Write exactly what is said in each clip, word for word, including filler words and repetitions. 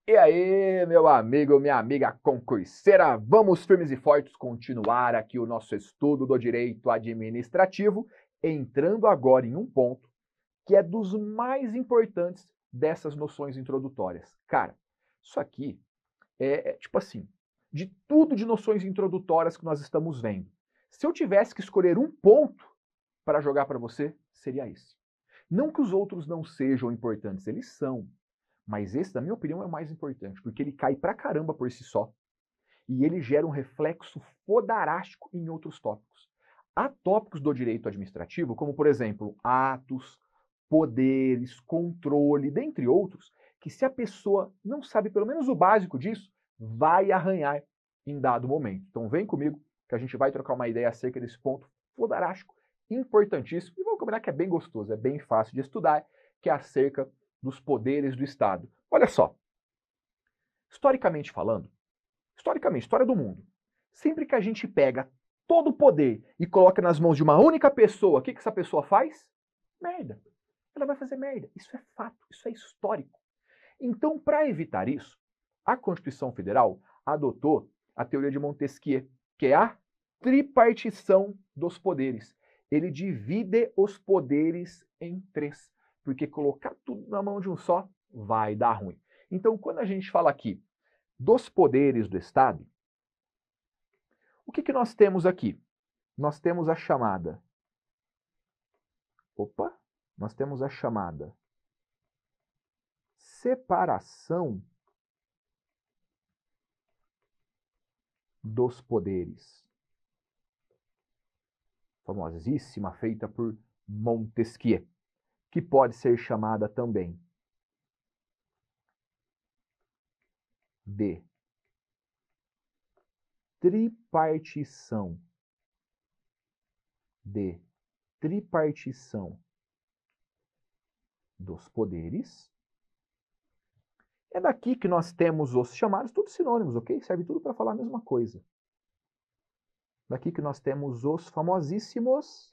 E aí, meu amigo, minha amiga concurseira, vamos firmes e fortes continuar aqui o nosso estudo do direito administrativo, entrando agora em um ponto que é dos mais importantes dessas noções introdutórias. Cara, isso aqui é, é tipo assim, de tudo de noções introdutórias que nós estamos vendo, se eu tivesse que escolher um ponto para jogar para você, seria esse. Não que os outros não sejam importantes, eles são. Mas esse, na minha opinião, é o mais importante, porque ele cai pra caramba por si só e ele gera um reflexo fodarástico em outros tópicos. Há tópicos do direito administrativo, como, por exemplo, atos, poderes, controle, dentre outros, que se a pessoa não sabe pelo menos o básico disso, vai arranhar em dado momento. Então vem comigo que a gente vai trocar uma ideia acerca desse ponto fodarástico, importantíssimo, e vamos combinar que é bem gostoso, é bem fácil de estudar, que é acerca dos poderes do Estado. Olha só, historicamente falando, historicamente, história do mundo, sempre que a gente pega todo o poder e coloca nas mãos de uma única pessoa, o que, que essa pessoa faz? Merda. Ela vai fazer merda. Isso é fato, isso é histórico. Então, para evitar isso, a Constituição Federal adotou a teoria de Montesquieu, que é a tripartição dos poderes. Ele divide os poderes em três, porque colocar tudo na mão de um só vai dar ruim. Então, quando a gente fala aqui dos poderes do Estado, o que, que nós temos aqui? Nós temos a chamada... Opa! Nós temos a chamada separação dos poderes. Famosíssima, feita por Montesquieu, que pode ser chamada também de tripartição, de tripartição dos poderes. É daqui que nós temos os chamados, todos sinônimos, ok? Serve tudo para falar a mesma coisa. Daqui que nós temos os famosíssimos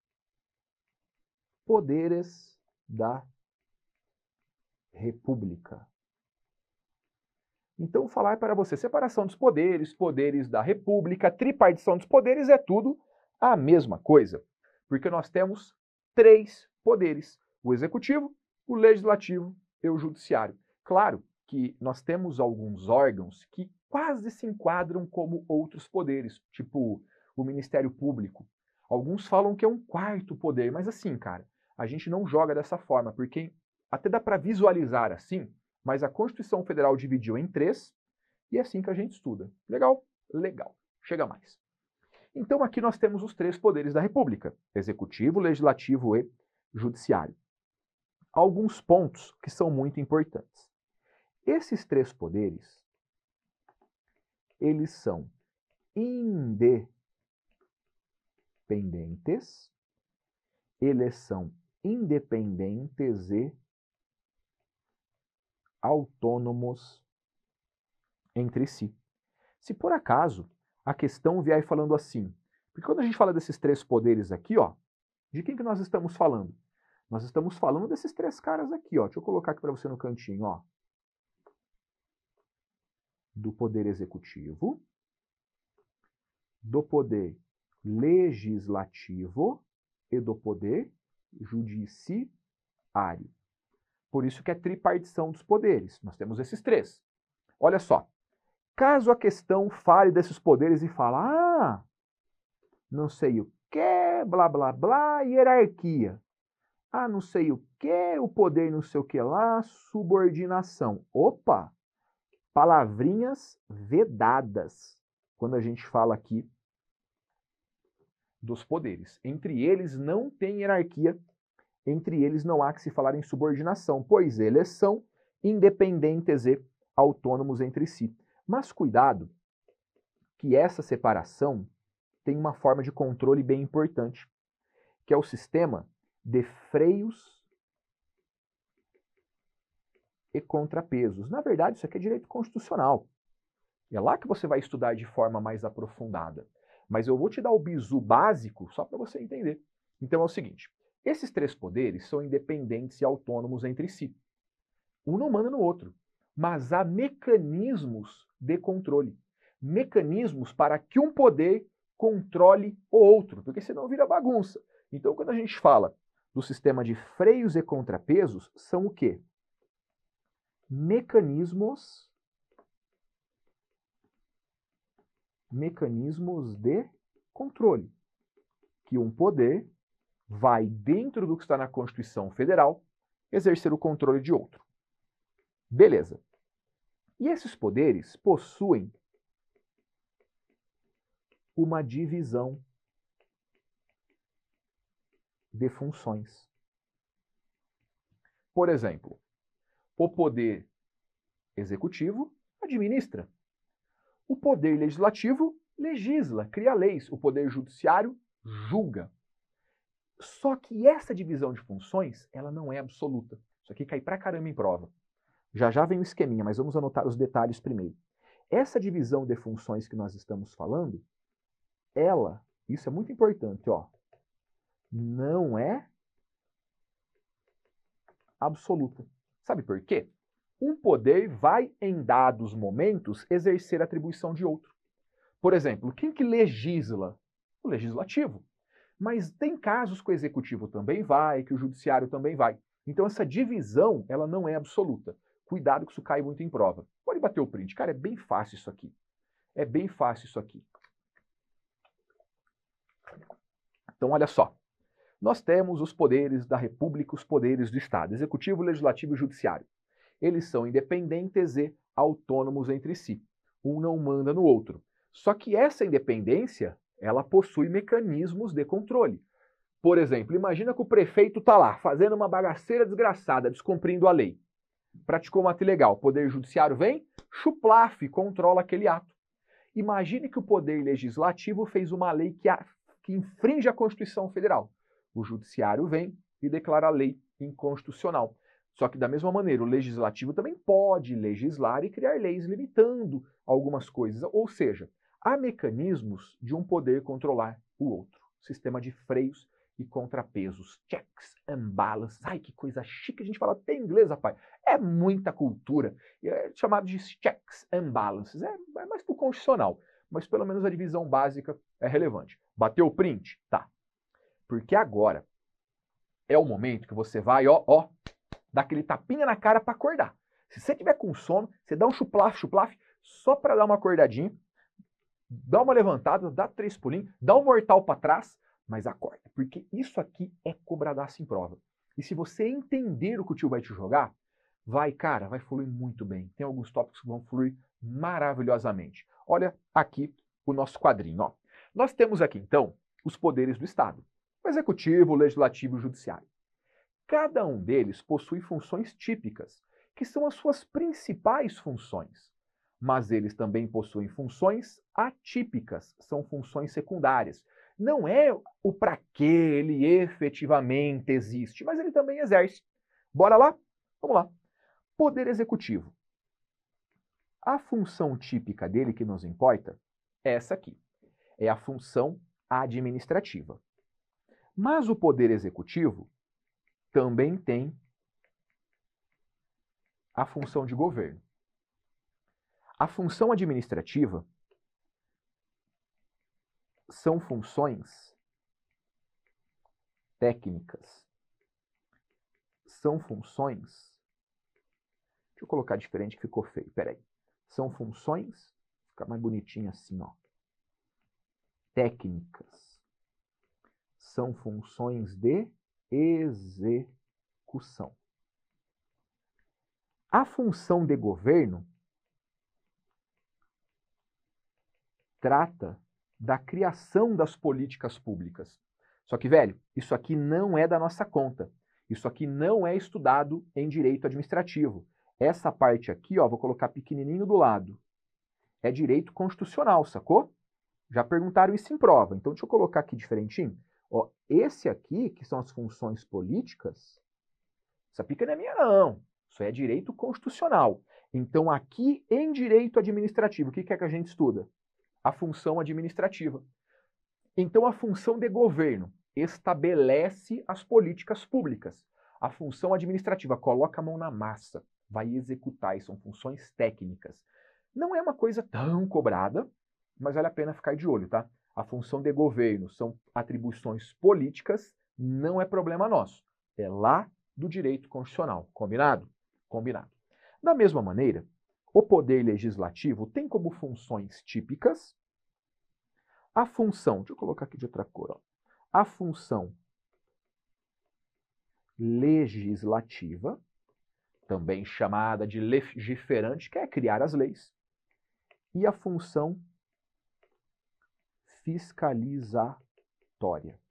poderes da República. Então, falar para você, separação dos poderes, poderes da República, tripartição dos poderes é tudo a mesma coisa. Porque nós temos três poderes: o executivo, o legislativo e o judiciário. Claro que nós temos alguns órgãos que quase se enquadram como outros poderes, tipo o Ministério Público. Alguns falam que é um quarto poder, mas assim, cara, a gente não joga dessa forma, porque até dá para visualizar assim, mas a Constituição Federal dividiu em três, e é assim que a gente estuda. Legal? Legal. Chega mais. Então aqui nós temos os três poderes da República: executivo, legislativo e judiciário. Alguns pontos que são muito importantes. Esses três poderes, eles são independentes, eles são independentes e autônomos entre si. Se por acaso a questão vier falando assim, porque quando a gente fala desses três poderes aqui, ó, de quem que nós estamos falando? Nós estamos falando desses três caras aqui, ó. Deixa eu colocar aqui para você no cantinho, ó. Do poder executivo, do poder legislativo e do poder judiciário. Por isso que é tripartição dos poderes. Nós temos esses três. Olha só. Caso a questão fale desses poderes e fala, ah, não sei o que, blá, blá, blá, hierarquia. Ah, não sei o que, o poder não sei o que lá, subordinação. Opa! Palavrinhas vedadas quando a gente fala aqui dos poderes. Entre eles não tem hierarquia, entre eles não há que se falar em subordinação, pois eles são independentes e autônomos entre si. Mas cuidado, que essa separação tem uma forma de controle bem importante, que é o sistema de freios e contrapesos. Na verdade, isso aqui é direito constitucional. É lá que você vai estudar de forma mais aprofundada. Mas eu vou te dar o bizu básico só para você entender. Então é o seguinte, esses três poderes são independentes e autônomos entre si. Um não manda no outro. mas há mecanismos de controle. Mecanismos para que um poder controle o outro, porque senão vira bagunça. Então, quando a gente fala do sistema de freios e contrapesos, são o quê? Mecanismos, mecanismos de controle, que um poder vai, dentro do que está na Constituição Federal, exercer o controle de outro. Beleza. E esses poderes possuem uma divisão de funções. Por exemplo, o poder executivo administra. O poder legislativo legisla, cria leis. O poder judiciário julga. Só que essa divisão de funções, ela não é absoluta. Isso aqui cai pra caramba em prova. Já já vem o esqueminha, mas vamos anotar os detalhes primeiro. Essa divisão de funções que nós estamos falando, ela, isso é muito importante, ó, não é absoluta. Sabe por quê? Um poder vai, em dados momentos, exercer a atribuição de outro. Por exemplo, quem que legisla? O legislativo. Mas tem casos que o executivo também vai, que o judiciário também vai. Então essa divisão, ela não é absoluta. Cuidado que isso cai muito em prova. Pode bater o print. Cara, é bem fácil isso aqui. É bem fácil isso aqui. Então, olha só. Nós temos os poderes da República, os poderes do Estado, Executivo, Legislativo e Judiciário. Eles são independentes e autônomos entre si. Um não manda no outro. Só que essa independência, ela possui mecanismos de controle. Por exemplo, imagina que o prefeito está lá, fazendo uma bagaceira desgraçada, descumprindo a lei. Praticou um ato ilegal. O Poder Judiciário vem, chuplaf, controla aquele ato. Imagine que o Poder Legislativo fez uma lei que, a, que infringe a Constituição Federal. O Judiciário vem e declara a lei inconstitucional. Só que, da mesma maneira, o Legislativo também pode legislar e criar leis limitando algumas coisas. Ou seja, há mecanismos de um poder controlar o outro. Sistema de freios e contrapesos. Checks and balances. Ai, que coisa chique a gente fala até em inglês, rapaz. É muita cultura. É chamado de checks and balances. É, é mais pro constitucional. Mas pelo menos a divisão básica é relevante. Bateu o print? Tá. Porque agora é o momento que você vai, ó, ó, dar aquele tapinha na cara para acordar. Se você tiver com sono, você dá um chuplaf, chuplaf, só para dar uma acordadinha, dá uma levantada, dá três pulinhos, dá um mortal para trás, mas acorda, porque isso aqui é cobradaço em prova. E se você entender o que o tio vai te jogar, vai, cara, vai fluir muito bem. Tem alguns tópicos que vão fluir maravilhosamente. Olha aqui o nosso quadrinho, ó. Nós temos aqui, então, os poderes do Estado. O Executivo, o Legislativo e o Judiciário. Cada um deles possui funções típicas, que são as suas principais funções. Mas eles também possuem funções atípicas, são funções secundárias. Não é o para que ele efetivamente existe, mas ele também exerce. Bora lá? Vamos lá. Poder Executivo. A função típica dele que nos importa é essa aqui. É a função administrativa. Mas o Poder Executivo também tem a função de governo. A função administrativa são funções técnicas. São funções... Deixa eu colocar diferente que ficou feio, peraí. São funções, fica mais bonitinho assim, ó. Técnicas. São funções de execução. A função de governo trata da criação das políticas públicas. Só que, velho, isso aqui não é da nossa conta. Isso aqui não é estudado em direito administrativo. Essa parte aqui, ó, vou colocar pequenininho do lado. É direito constitucional, sacou? Já perguntaram isso em prova. Então, deixa eu colocar aqui diferentinho. Ó, esse aqui, que são as funções políticas, essa pica não é minha, não. Isso é direito constitucional. Então, aqui em direito administrativo, o que é que a gente estuda? A função administrativa. Então, a função de governo estabelece as políticas públicas. A função administrativa coloca a mão na massa, vai executar, e são funções técnicas. Não é uma coisa tão cobrada, mas vale a pena ficar de olho, tá? A função de governo são atribuições políticas, não é problema nosso. É lá do direito constitucional. Combinado? Combinado. Da mesma maneira, o poder legislativo tem como funções típicas a função, deixa eu colocar aqui de outra cor, ó, a função legislativa, também chamada de legiferante, que é criar as leis, e a função fiscalizatória.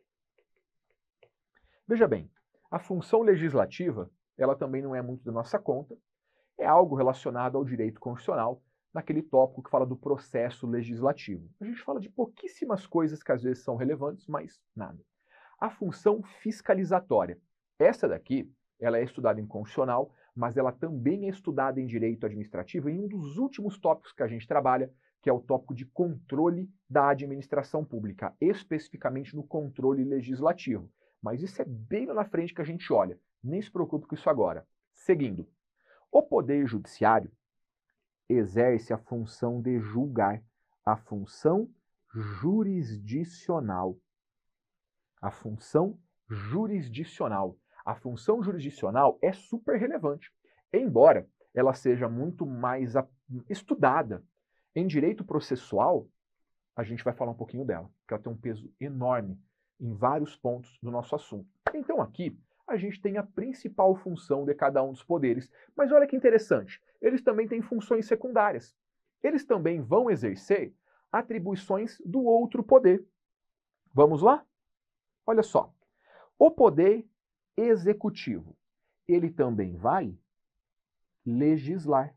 Veja bem, a função legislativa, ela também não é muito da nossa conta, é algo relacionado ao direito constitucional, naquele tópico que fala do processo legislativo. A gente fala de pouquíssimas coisas que às vezes são relevantes, mas nada. A função fiscalizatória. Essa daqui, ela é estudada em constitucional, mas ela também é estudada em direito administrativo em um dos últimos tópicos que a gente trabalha, que é o tópico de controle da administração pública, especificamente no controle legislativo. Mas isso é bem lá na frente que a gente olha. Nem se preocupe com isso agora. Seguindo. O Poder Judiciário exerce a função de julgar, a função jurisdicional. A função jurisdicional. A função jurisdicional é super relevante, embora ela seja muito mais estudada. Em direito processual, a gente vai falar um pouquinho dela, porque ela tem um peso enorme em vários pontos do nosso assunto. Então aqui, a gente tem a principal função de cada um dos poderes. Mas olha que interessante, eles também têm funções secundárias. Eles também vão exercer atribuições do outro poder. Vamos lá? Olha só. O poder executivo, ele também vai legislar.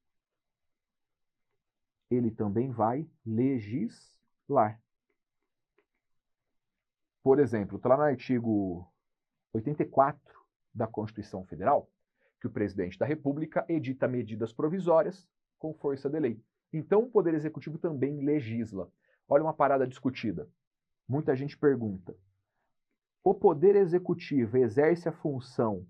Ele também vai legislar. Por exemplo, está lá no artigo oitenta e quatro da Constituição Federal, que o presidente da República edita medidas provisórias com força de lei. Então, o Poder Executivo também legisla. Olha uma parada discutida. Muita gente pergunta: o Poder Executivo exerce a função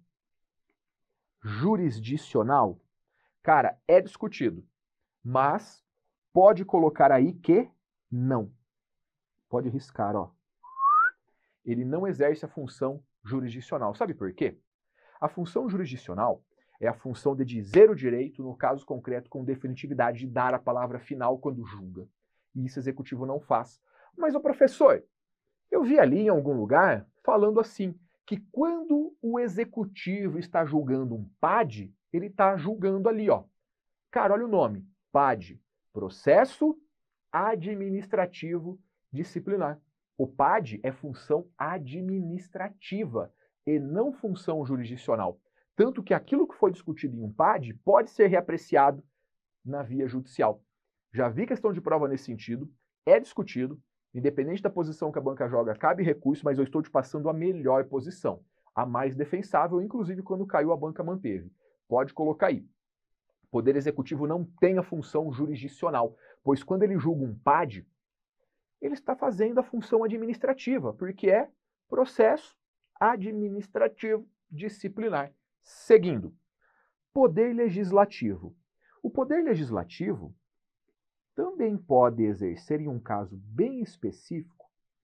jurisdicional? Cara, é discutido, mas pode colocar aí que não. Pode riscar, ó. Ele não exerce a função jurisdicional. Sabe por quê? A função jurisdicional é a função de dizer o direito, no caso concreto, com definitividade, de dar a palavra final quando julga. E isso o executivo não faz. Mas, ô professor, eu vi ali em algum lugar falando assim, que quando o executivo está julgando um P A D, ele está julgando ali, ó. Cara, olha o nome. P A D. Processo Administrativo Disciplinar. O P A D é função administrativa e não função jurisdicional. Tanto que aquilo que foi discutido em um P A D pode ser reapreciado na via judicial. Já vi questão de prova nesse sentido, é discutido, independente da posição que a banca joga, cabe recurso, mas eu estou te passando a melhor posição, a mais defensável, inclusive quando caiu a banca manteve. Pode colocar aí. O Poder Executivo não tem a função jurisdicional, pois quando ele julga um P A D, ele está fazendo a função administrativa, porque é processo administrativo disciplinar. Seguindo, Poder Legislativo. O Poder Legislativo também pode exercer, em um caso bem específico,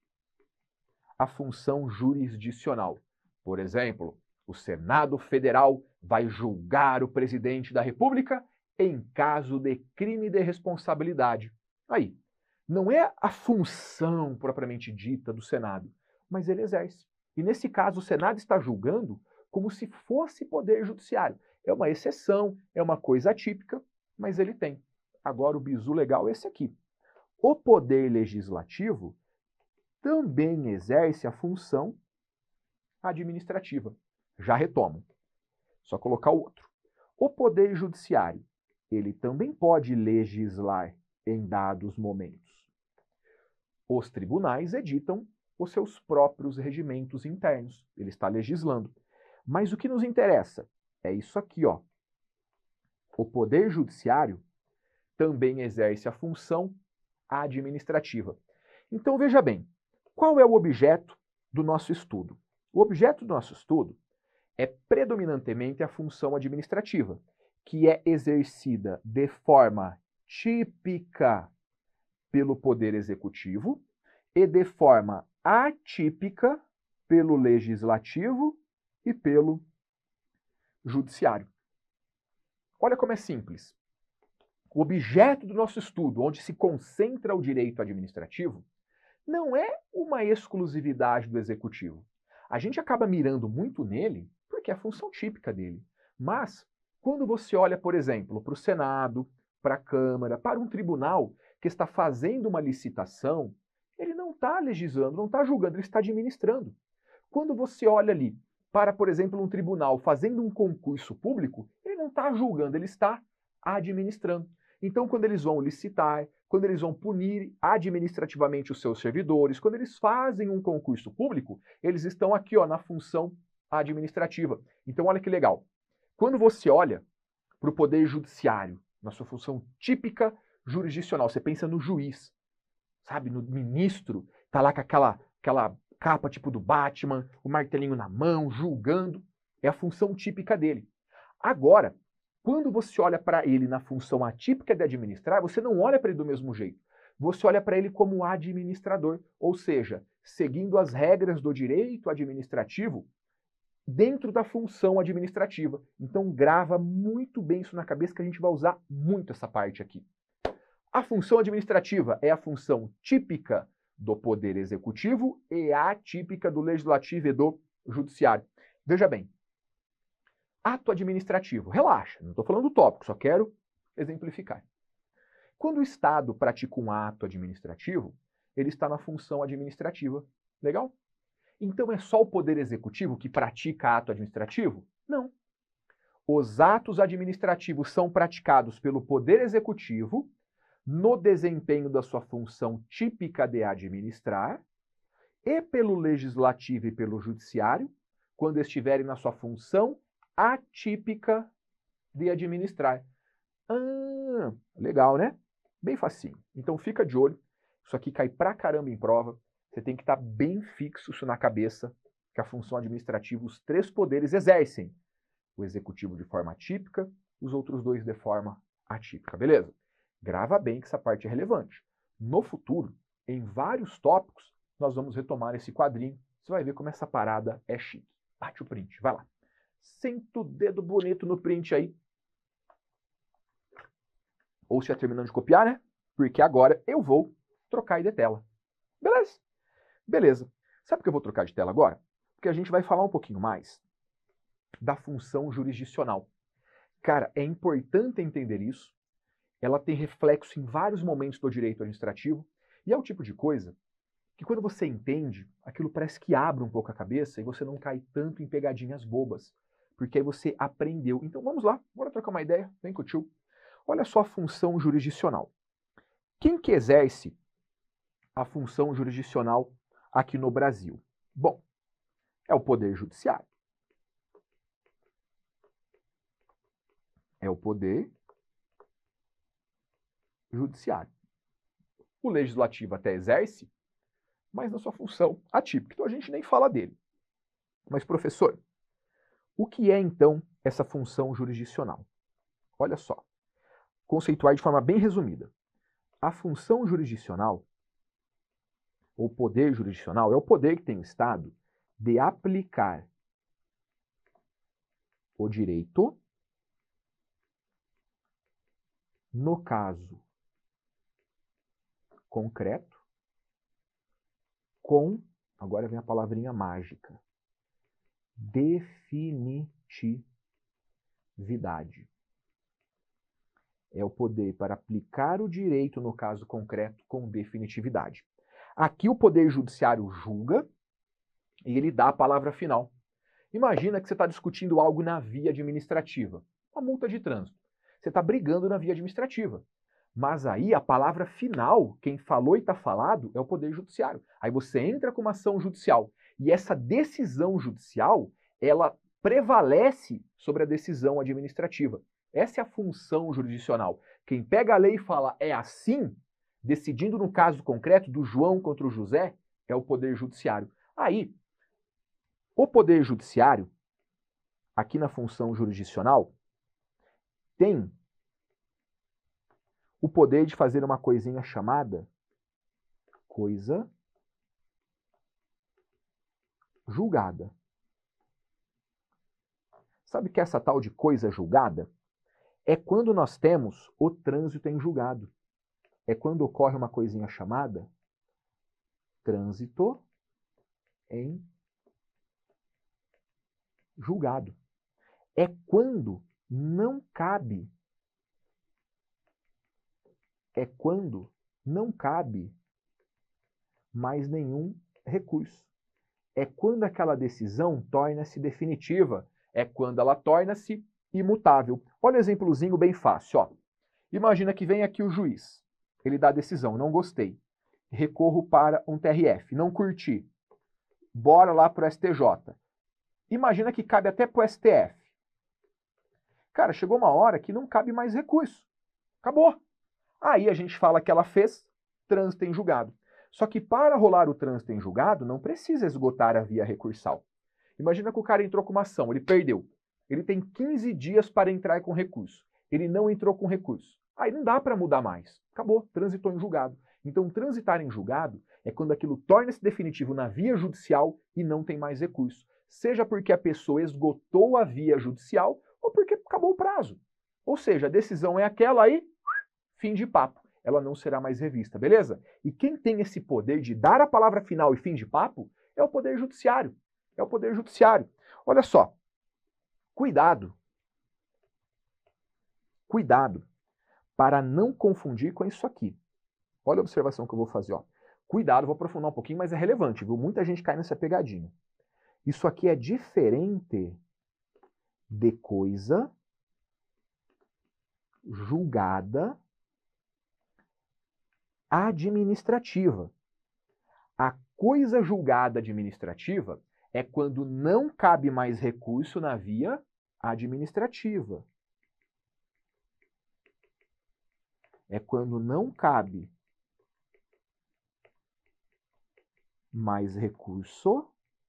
a função jurisdicional. Por exemplo, o Senado Federal vai julgar o presidente da República em caso de crime de responsabilidade. Aí, não é a função propriamente dita do Senado, mas ele exerce. E nesse caso, o Senado está julgando como se fosse poder judiciário. É uma exceção, é uma coisa atípica, mas ele tem. Agora o bizu legal é esse aqui. O Poder Legislativo também exerce a função administrativa. Já retomo. Só colocar o outro. O Poder Judiciário, ele também pode legislar em dados momentos. Os tribunais editam os seus próprios regimentos internos. Ele está legislando. Mas o que nos interessa é isso aqui, ó. O Poder Judiciário também exerce a função administrativa. Então, veja bem, qual é o objeto do nosso estudo? O objeto do nosso estudo é predominantemente a função administrativa. que é exercida de forma típica pelo Poder Executivo e de forma atípica pelo Legislativo e pelo Judiciário. Olha como é simples. O objeto do nosso estudo, onde se concentra o direito administrativo, não é uma exclusividade do Executivo. A gente acaba mirando muito nele porque é a função típica dele. Mas, quando você olha, por exemplo, para o Senado, para a Câmara, para um tribunal que está fazendo uma licitação, ele não está legislando, não está julgando, ele está administrando. Quando você olha ali para, por exemplo, um tribunal fazendo um concurso público, ele não está julgando, ele está administrando. Então, quando eles vão licitar, quando eles vão punir administrativamente os seus servidores, quando eles fazem um concurso público, eles estão aqui, ó, na função administrativa. Então, olha que legal. Quando você olha para o Poder Judiciário, na sua função típica jurisdicional, você pensa no juiz, sabe, no ministro, tá lá com aquela, aquela capa tipo do Batman, o martelinho na mão, julgando, é a função típica dele. Agora, quando você olha para ele na função atípica de administrar, você não olha para ele do mesmo jeito. Você olha para ele como administrador, ou seja, seguindo as regras do direito administrativo dentro da função administrativa. Então grava muito bem isso na cabeça que a gente vai usar muito essa parte aqui. A função administrativa é a função típica do Poder Executivo e atípica do Legislativo e do Judiciário. Veja bem, ato administrativo. Relaxa, não estou falando do tópico, só quero exemplificar. Quando o Estado pratica um ato administrativo, ele está na função administrativa. Legal? Então é só o Poder Executivo que pratica ato administrativo? Não. Os atos administrativos são praticados pelo Poder Executivo no desempenho da sua função típica de administrar e pelo Legislativo e pelo Judiciário, quando estiverem na sua função atípica de administrar. Ah, legal, né? Bem facinho. Então fica de olho. Isso aqui cai pra caramba em prova. Você tem que estar bem fixo isso na cabeça, que a função administrativa, os três poderes exercem. O executivo de forma atípica, os outros dois de forma atípica, beleza? Grava bem que essa parte é relevante. No futuro, em vários tópicos, nós vamos retomar esse quadrinho. Você vai ver como essa parada é chique. Bate o print, vai lá. Senta o dedo bonito no print aí. Ou se já terminando de copiar, né? Porque agora eu vou trocar de tela. Beleza? Beleza. Sabe por que eu vou trocar de tela agora? Porque a gente vai falar um pouquinho mais da função jurisdicional. Cara, é importante entender isso. Ela tem reflexo em vários momentos do direito administrativo. E é o tipo de coisa que quando você entende, aquilo parece que abre um pouco a cabeça e você não cai tanto em pegadinhas bobas. Porque aí você aprendeu. Então vamos lá, bora trocar uma ideia. Vem com o tio. Olha só a função jurisdicional. Quem que exerce a função jurisdicional aqui no Brasil? Bom, é o Poder Judiciário. É o Poder Judiciário. O Legislativo até exerce, mas na sua função atípica. Então a gente nem fala dele. Mas, professor, o que é então essa função jurisdicional? Olha só. Conceituar de forma bem resumida. A função jurisdicional, ou poder jurisdicional, é o poder que tem o Estado de aplicar o direito no caso concreto com, agora vem a palavrinha mágica, definitividade. É o poder para aplicar o direito no caso concreto com definitividade. Aqui o Poder Judiciário julga e ele dá a palavra final. Imagina que você está discutindo algo na via administrativa, uma multa de trânsito. Você está brigando na via administrativa. Mas aí a palavra final, quem falou e está falado, é o Poder Judiciário. Aí você entra com uma ação judicial. E essa decisão judicial, ela prevalece sobre a decisão administrativa. Essa é a função jurisdicional. Quem pega a lei e fala é assim, decidindo no caso concreto do João contra o José, é o Poder Judiciário. Aí, o Poder Judiciário, aqui na função jurisdicional, tem o poder de fazer uma coisinha chamada coisa julgada. Sabe que essa tal de coisa julgada é quando nós temos o trânsito em julgado. É quando ocorre uma coisinha chamada trânsito em julgado. É quando não cabe, é quando não cabe mais nenhum recurso. É quando aquela decisão torna-se definitiva, é quando ela torna-se imutável. Olha o exemplozinho bem fácil. Ó. Imagina que vem aqui o juiz, ele dá a decisão, não gostei, recorro para um T R F, não curti, bora lá para o S T J. Imagina que cabe até para o S T F. Cara, chegou uma hora que não cabe mais recurso. Acabou. Aí a gente fala que ela fez trânsito em julgado. Só que para rolar o trânsito em julgado, não precisa esgotar a via recursal. Imagina que o cara entrou com uma ação, ele perdeu. Ele tem quinze dias para entrar com recurso. Ele não entrou com recurso. Aí não dá para mudar mais. Acabou, transitou em julgado. Então, transitar em julgado é quando aquilo torna-se definitivo na via judicial e não tem mais recurso. Seja porque a pessoa esgotou a via judicial ou porque acabou o prazo. Ou seja, a decisão é aquela aí, fim de papo. Ela não será mais revista, beleza? E quem tem esse poder de dar a palavra final e fim de papo é o Poder Judiciário. É o Poder Judiciário. Olha só. Cuidado. Cuidado para não confundir com isso aqui. Olha a observação que eu vou fazer. Ó. Cuidado, vou aprofundar um pouquinho, mas é relevante, viu? Muita gente cai nessa pegadinha. Isso aqui é diferente de coisa julgada administrativa. A coisa julgada administrativa é quando não cabe mais recurso na via administrativa. É quando não cabe mais recurso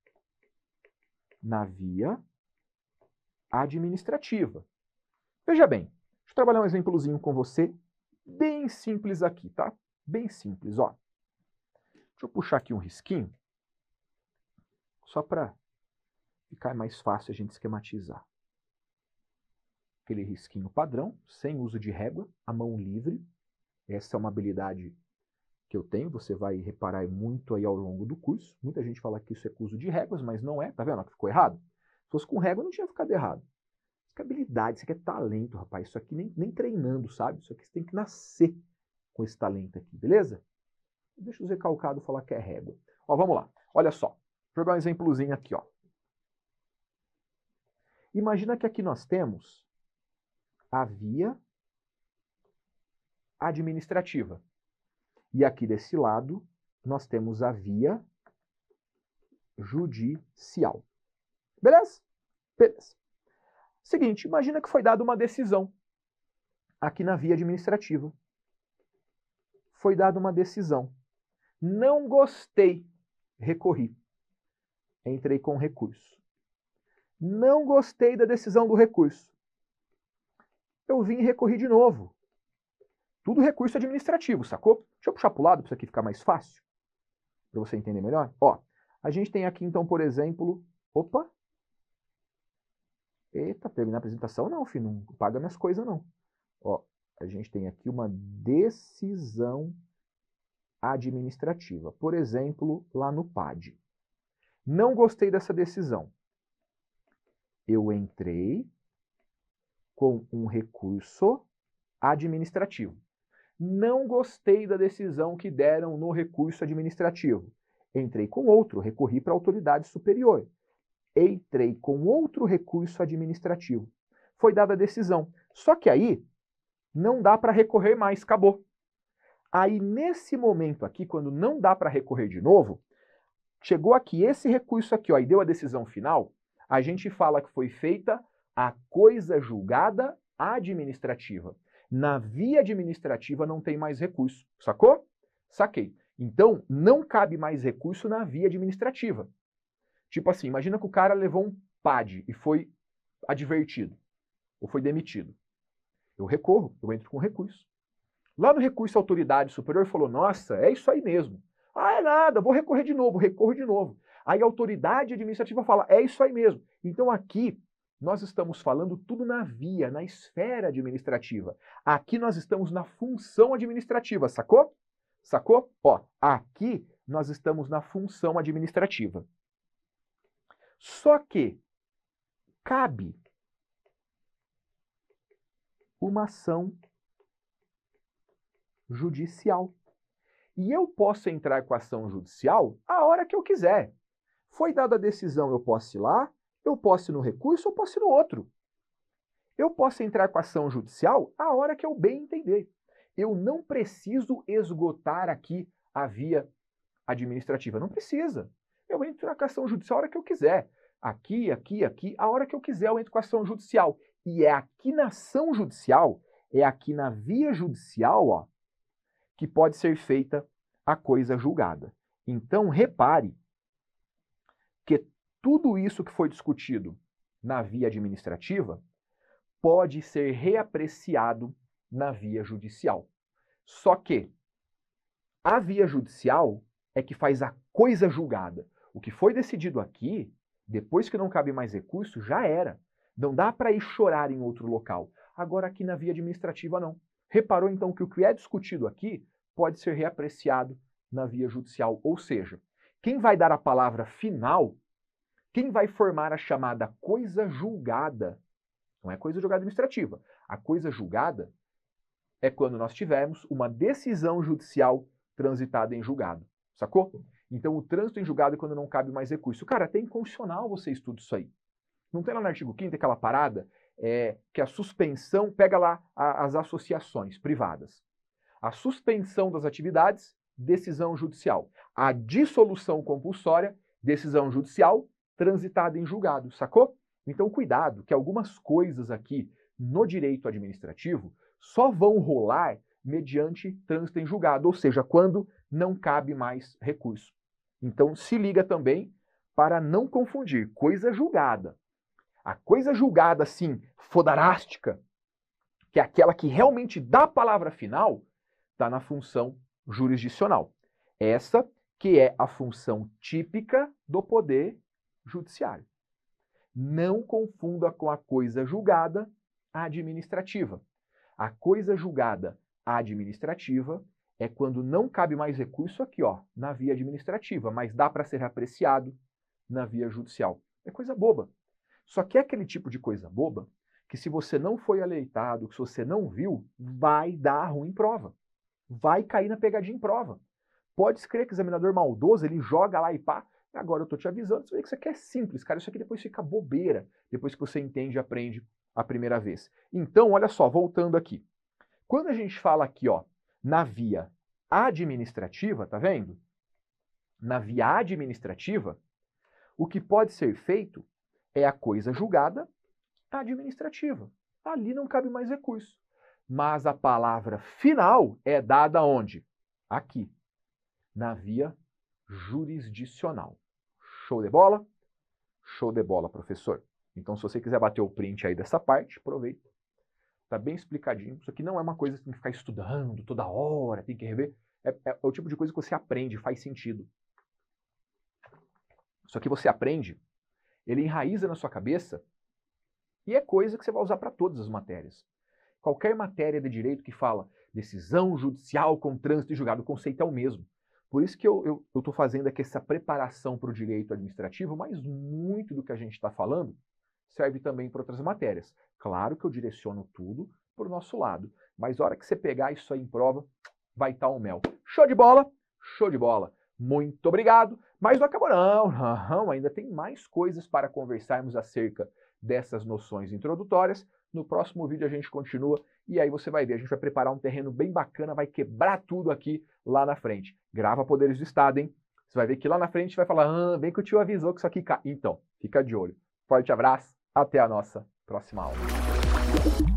na via administrativa. Veja bem, deixa eu trabalhar um exemplozinho com você, bem simples aqui, tá? Bem simples, ó. Deixa eu puxar aqui um risquinho, só para ficar mais fácil a gente esquematizar. Aquele risquinho padrão, sem uso de régua, a mão livre. Essa é uma habilidade que eu tenho, você vai reparar muito aí ao longo do curso. Muita gente fala que isso é com uso de réguas, mas não é, tá vendo que ficou errado? Se fosse com régua não tinha ficado errado. Isso aqui é habilidade, isso aqui é talento, rapaz. Isso aqui nem, nem treinando, sabe? Isso aqui você tem que nascer com esse talento aqui, beleza? Deixa o Zé Calcado falar que é régua. Ó, vamos lá. Olha só. Vou jogar um exemplozinho aqui, ó. Imagina que aqui nós temos a via administrativa. E aqui desse lado nós temos a via judicial. Beleza? Beleza. Seguinte, imagina que foi dada uma decisão aqui na via administrativa. Foi dada uma decisão. Não gostei, recorri. Entrei com recurso. Não gostei da decisão do recurso. Eu vim e recorri de novo. Tudo recurso administrativo, sacou? Deixa eu puxar para o lado para isso aqui ficar mais fácil, para você entender melhor. Ó, a gente tem aqui então, por exemplo, opa. Eita, terminar a apresentação não, filho, não paga minhas coisas não. Ó, a gente tem aqui uma decisão administrativa. Por exemplo, lá no P A D. Não gostei dessa decisão. Eu entrei com um recurso administrativo. Não gostei da decisão que deram no recurso administrativo. Entrei com outro, recorri para a autoridade superior. Entrei com outro recurso administrativo. Foi dada a decisão. Só que aí não dá para recorrer mais, acabou. Aí nesse momento aqui, quando não dá para recorrer de novo, chegou aqui esse recurso aqui, ó, e deu a decisão final, a gente fala que foi feita a coisa julgada administrativa. Na via administrativa não tem mais recurso, sacou? Saquei. Então, não cabe mais recurso na via administrativa. Tipo assim, imagina que o cara levou um P A D e foi advertido, ou foi demitido. Eu recorro, eu entro com recurso. Lá no recurso, a autoridade superior falou, nossa, é isso aí mesmo. Ah, é nada, vou recorrer de novo, recorro de novo. Aí a autoridade administrativa fala, é isso aí mesmo. Então aqui, nós estamos falando tudo na via, na esfera administrativa. Aqui nós estamos na função administrativa, sacou? Sacou? Ó, aqui nós estamos na função administrativa. Só que cabe uma ação judicial. E eu posso entrar com a ação judicial a hora que eu quiser. Foi dada a decisão, eu posso ir lá, eu posso ir no recurso, eu posso ir no outro. Eu posso entrar com a ação judicial a hora que eu bem entender. Eu não preciso esgotar aqui a via administrativa. Não precisa. Eu entro com a ação judicial a hora que eu quiser. Aqui, aqui, aqui, a hora que eu quiser eu entro com a ação judicial. E é aqui na ação judicial, é aqui na via judicial, ó, que pode ser feita a coisa julgada. Então, repare que tudo isso que foi discutido na via administrativa pode ser reapreciado na via judicial. Só que a via judicial é que faz a coisa julgada. O que foi decidido aqui, depois que não cabe mais recurso, já era. Não dá para ir chorar em outro local. Agora aqui na via administrativa não. Reparou então que o que é discutido aqui pode ser reapreciado na via judicial. Ou seja, quem vai dar a palavra final, quem vai formar a chamada coisa julgada, não é coisa julgada administrativa. A coisa julgada é quando nós tivermos uma decisão judicial transitada em julgado. Sacou? Então o trânsito em julgado é quando não cabe mais recurso. Cara, até inconstitucional você estuda isso aí. Não tem lá no artigo quinto aquela parada é, que a suspensão, pega lá a, as associações privadas. A suspensão das atividades, decisão judicial. A dissolução compulsória, decisão judicial, transitada em julgado, sacou? Então cuidado, que algumas coisas aqui no direito administrativo só vão rolar mediante trânsito em julgado, ou seja, quando não cabe mais recurso. Então se liga também para não confundir coisa julgada. A coisa julgada, assim, fodarástica, que é aquela que realmente dá a palavra final, está na função jurisdicional. Essa que é a função típica do poder judiciário. Não confunda com a coisa julgada administrativa. A coisa julgada administrativa é quando não cabe mais recurso aqui, ó, na via administrativa, mas dá para ser apreciado na via judicial. É coisa boba. Só que é aquele tipo de coisa boba que se você não foi aleitado, que se você não viu, vai dar ruim em prova. Vai cair na pegadinha em prova. Pode escrever que o examinador maldoso, ele joga lá e pá. Agora eu tô te avisando, você vê que isso aqui é simples, cara. Isso aqui depois fica bobeira, depois que você entende e aprende a primeira vez. Então, olha só, voltando aqui. Quando a gente fala aqui, ó, na via administrativa, tá vendo? Na via administrativa, o que pode ser feito é a coisa julgada administrativa. Ali não cabe mais recurso. Mas a palavra final é dada onde? Aqui, na via jurisdicional. Show de bola? Show de bola, professor. Então, se você quiser bater o print aí dessa parte, aproveita. Tá bem explicadinho. Isso aqui não é uma coisa que tem que ficar estudando toda hora, tem que rever. É, é, é o tipo de coisa que você aprende, faz sentido. Isso aqui você aprende, ele enraiza na sua cabeça e é coisa que você vai usar para todas as matérias. Qualquer matéria de direito que fala decisão judicial com trânsito e julgado, o conceito é o mesmo. Por isso que eu estou fazendo aqui essa preparação para o direito administrativo, mas muito do que a gente está falando serve também para outras matérias. Claro que eu direciono tudo para o nosso lado, mas a hora que você pegar isso aí em prova, vai estar o mel. Show de bola? Show de bola. Muito obrigado, mas não acabou não, não, ainda tem mais coisas para conversarmos acerca dessas noções introdutórias. No próximo vídeo a gente continua e aí você vai ver, a gente vai preparar um terreno bem bacana, vai quebrar tudo aqui lá na frente. Grava Poderes do Estado, hein? Você vai ver que lá na frente vai falar, ah, bem que o tio avisou que isso aqui cai. Então, fica de olho. Forte abraço, até a nossa próxima aula.